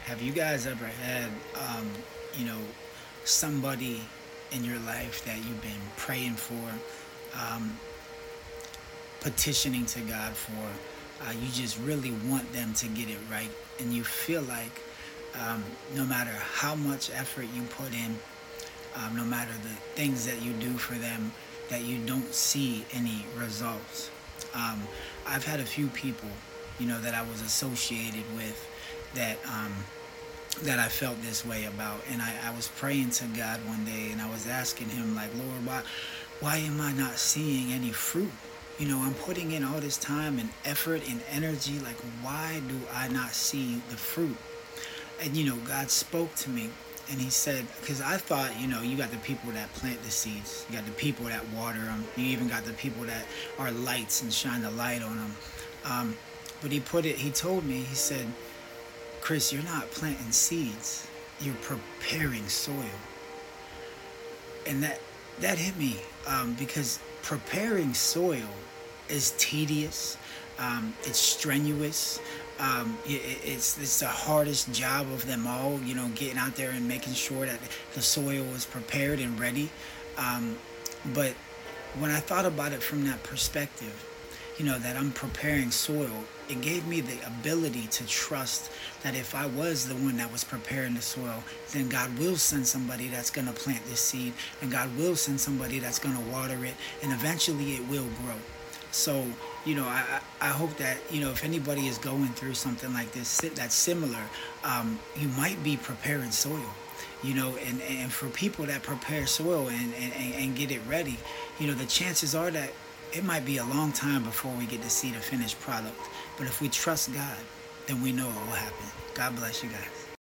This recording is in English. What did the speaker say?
Have you guys ever had, you know, somebody in your life that you've been praying for, um, petitioning to God for? You just really want them to get it right, and you feel like no matter how much effort you put in, no matter the things that you do for them, that you don't see any results. Um, I've had a few people, that I was associated with that I felt this way about. And I was praying to God one day and I was asking him, like, Lord, why am I not seeing any fruit? I'm putting in all this time and effort and energy. Like, why do I not see the fruit? And, God spoke to me and he said, because I thought, you got the people that plant the seeds, you got the people that water them, you even got the people that are lights and shine the light on them. But he told me, he said, Chris, you're not planting seeds, you're preparing soil. And that hit me, because preparing soil is tedious, it's strenuous, it's the hardest job of them all. Getting out there and making sure that the soil is prepared and ready. But when I thought about it from that perspective, that I'm preparing soil, it gave me the ability to trust that if I was the one that was preparing the soil, then God will send somebody that's going to plant this seed, and God will send somebody that's going to water it, and eventually it will grow. So, I hope that, if anybody is going through something like this that's similar, you might be preparing soil. And for people that prepare soil and get it ready, the chances are that it might be a long time before we get to see the finished product. But if we trust God, then we know it will happen. God bless you guys.